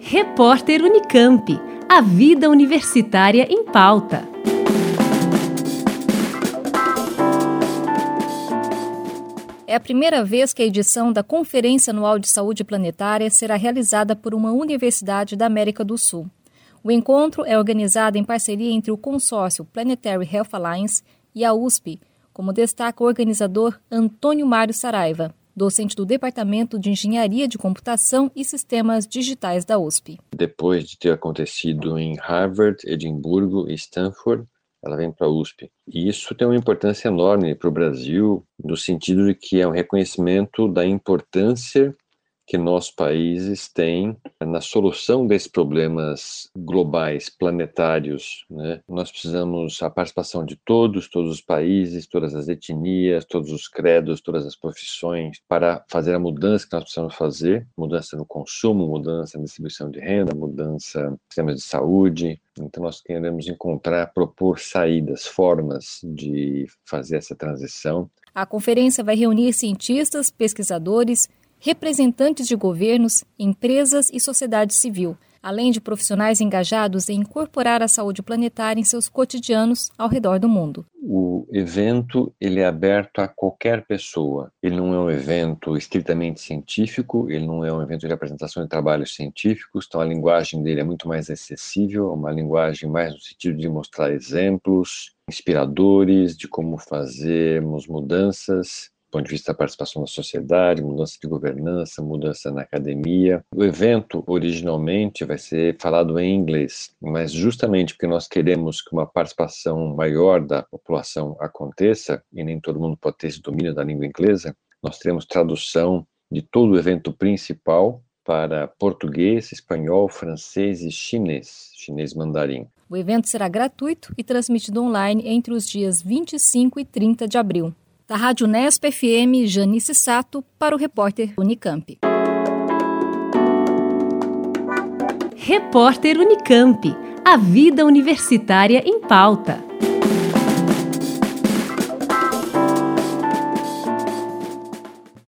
Repórter Unicamp. A vida universitária em pauta. É a primeira vez que a edição da Conferência Anual de Saúde Planetária será realizada por uma universidade da América do Sul. O encontro é organizado em parceria entre o consórcio Planetary Health Alliance e a USP, como destaca o organizador Antônio Mário Saraiva, docente do Departamento de Engenharia de Computação e Sistemas Digitais da USP. Depois de ter acontecido em Harvard, Edimburgo e Stanford, ela vem para a USP. E isso tem uma importância enorme para o Brasil, no sentido de que é um reconhecimento da importância que nossos países têm na solução desses problemas globais, planetários, né? Nós precisamos da participação de todos os países, todas as etnias, todos os credos, todas as profissões, para fazer a mudança que nós precisamos fazer, mudança no consumo, mudança na distribuição de renda, mudança nos sistemas de saúde. Então nós queremos propor saídas, formas de fazer essa transição. A conferência vai reunir cientistas, pesquisadores, representantes de governos, empresas e sociedade civil, além de profissionais engajados em incorporar a saúde planetária em seus cotidianos ao redor do mundo. O evento ele é aberto a qualquer pessoa. Ele não é um evento estritamente científico, ele não é um evento de apresentação de trabalhos científicos, então a linguagem dele é muito mais acessível, uma linguagem mais no sentido de mostrar exemplos inspiradores de como fazermos mudanças do ponto de vista da participação da sociedade, mudança de governança, mudança na academia. O evento, originalmente, vai ser falado em inglês, mas justamente porque nós queremos que uma participação maior da população aconteça, e nem todo mundo pode ter esse domínio da língua inglesa, nós teremos tradução de todo o evento principal para português, espanhol, francês e chinês mandarim. O evento será gratuito e transmitido online entre os dias 25 e 30 de abril. Da Rádio Unesp FM, Janice Sato, para o repórter Unicamp. Repórter Unicamp. A vida universitária em pauta.